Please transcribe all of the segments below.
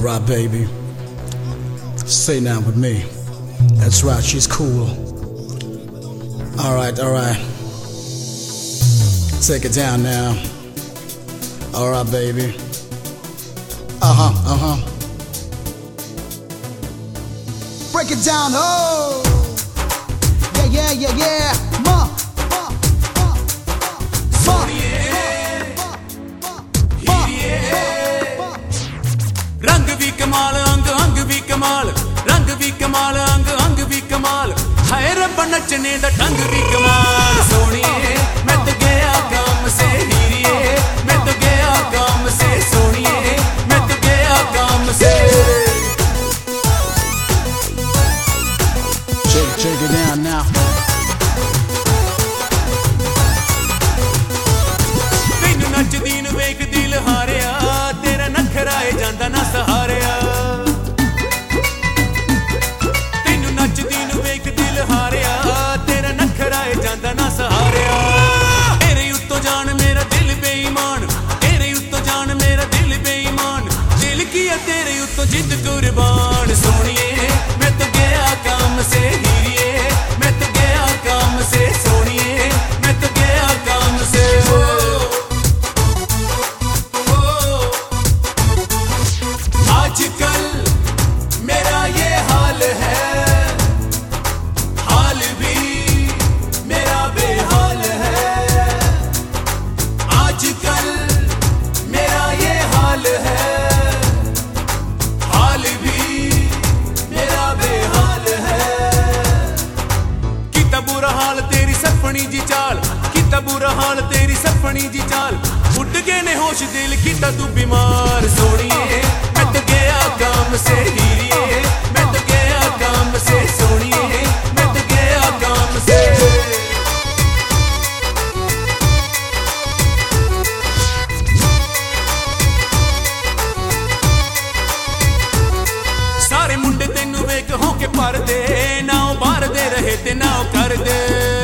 Right, baby. Say now with me. That's right, she's cool. Alright, alright. Take it down now. Alright, baby. Break it down, oh. Yeah. रंग भी कमाल अंग अंग भी कमाल रंग भी कमाल अंग अंग भी कमाल हाय रब नचने दा ढंग भी कमाल सोनिए मैं तो गया काम से हीरिए मैं तो गया काम से सोनिए मैं तो गया काम से Check it down now. ਤੈਨੂੰ ਨੱਚਦੀ ਨੂੰ ਵੇਖ ਦਿਲ ਹਾਰਿਆ ਤੇਰਾ ਨਖਰਾ ਏ ਜਾਂਦਾ ਨਾ ਸਹਾਰਿਆ ਤੈਨੂੰ ਨੱਚਦੀ ਨੂੰ ਵੇਖ ਦਿਲ ਹਾਰਿਆ ਤੇਰਾ ਨਖਰਾ ਏ ਜਾਂਦਾ ਨਾ ਸਹਾਰਿਆ ਤੇਰੇ ਉੱਤੋਂ ਜਾਣ ਮੇਰਾ ਦਿਲ ਬੇਈਮਾਨ ਤੇਰੇ ਉੱਤੋਂ ਜਾਣ ਮੇਰਾ ਦਿਲ ਬੇਈਮਾਨ ਦਿਲ ਕੀ ਹੈ ਤੇਰੇ ਉੱਤੋਂ ਜਿੱਦ ਕੁਰਬਾਨ ਸੋਹਣੀਏ ਮੈਂ ਤਾਂ ਗਿਆ ਕੰਮ ਸੇ ਹੀਰੀਏ ਮੈਂ ਤਾਂ ਗਿਆ ਕੰਮ ਸੇ ਸੋਹਣੀਏ ਮੈਂ ਤਾਂ ਗਿਆ ਕੰਮ ਸੇ आजकल मेरा ये हाल है हाल भी मेरा बेहाल है आजकल मेरा ये हाल है हाल भी मेरा बेहाल है कितना बुरा हाल तेरी सपनी जी चाल कितना बुरा हाल तेरी सपनी जी चाल उठ गए ने होश दिल कितना तू बीमार सोनिए मैं तो गया काम से हीरिए मैं तो गया काम से सोनिए मैं तो गया काम से सारे मुंडे तेनू वेख हो के परदे ना ओ बाहर दे रहे ते ना ओ कर दे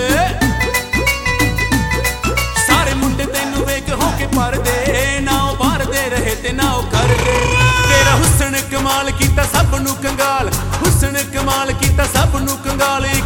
सारे मुंडे तेनू वेख हो के परदे ना ओ बाहर दे रहे ते ना ओ कर दे तेरा हुस्न कमाल कीता सब नू कंगाल हुस्न कमाल कीता सब नू कंगाल